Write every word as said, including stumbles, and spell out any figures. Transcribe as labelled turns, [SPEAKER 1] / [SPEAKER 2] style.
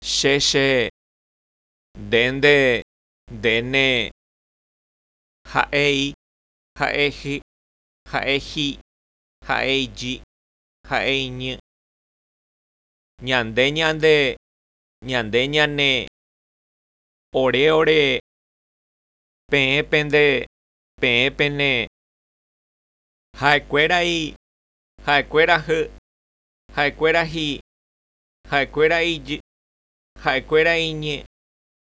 [SPEAKER 1] che che, dénte, déne, ha'éi, ha'éji, ha'éji, ha'éiji, ha'éiñy, ñande ñande, ñande ñane, ore ore, peẽ pende, peẽ pene, ha'ekuéra i, ha'ekuéra hy, ha'ekuéra hi, ha'ekuéra ijy, ha'ekuéra iñy.